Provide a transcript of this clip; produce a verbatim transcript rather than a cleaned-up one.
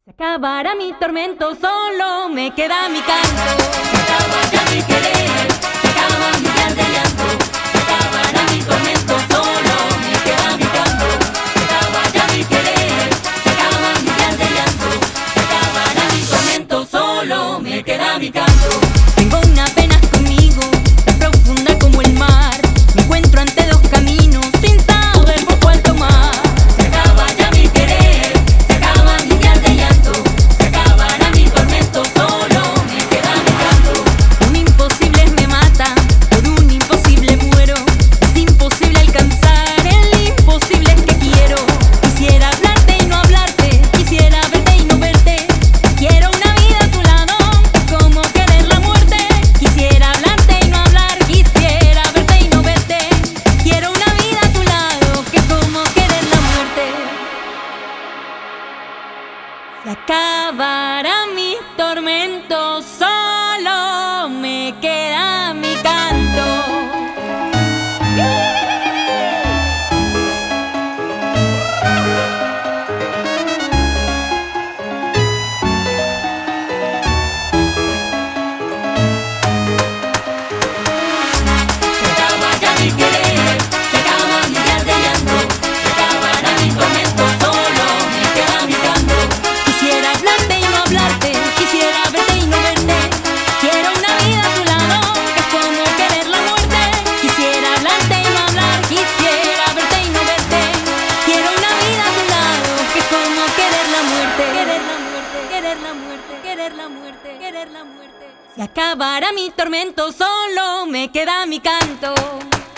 Se acabará mi tormento, solo me queda mi canto. Se acaba ya mi querer, se acaba mi llanto de llanto. Se acabará mi tormento, solo me queda mi canto. Se acaba ya mi querer, se acaba mi llanto de llanto. Se acabará mi tormento, solo me queda mi canto. Tengo una pena conmigo, tan profunda como el mar. Me encuentro ante dos caminos, sin saber por cuál tomar. Se acaba ya mi querer, se acaba mi llanto de llanto. Se acabará mi tormento, solo me queda mi canto. Un imposible me mata, por un imposible muero. Es imposible alcanzar el imposible que quiero. Quisiera hablarte y no hablarte, quisiera verte y no verte. Quiero una vida a tu lado, como querer la muerte. Quisiera hablarte y no hablar, quisiera verte y no verte. Quiero una vida a tu lado, que como querer la muerte. Se acabará mi tormento, solo me queda mi canto. Se acaba ya mi querer, se acaba mi llanto de llanto. Se acabará mi tormento, solo me queda mi canto. Quisiera hablarte y no hablarte, quisiera verte y no verte. Quiero una vida a tu lado, que es como querer la muerte. Quisiera hablarte y no hablar, quisiera verte y no verte. Quiero una vida a tu lado, que es como querer la muerte. Querer la muerte, querer la muerte, querer la muerte, querer la muerte. Se acabará mi tormento, solo me queda mi canto.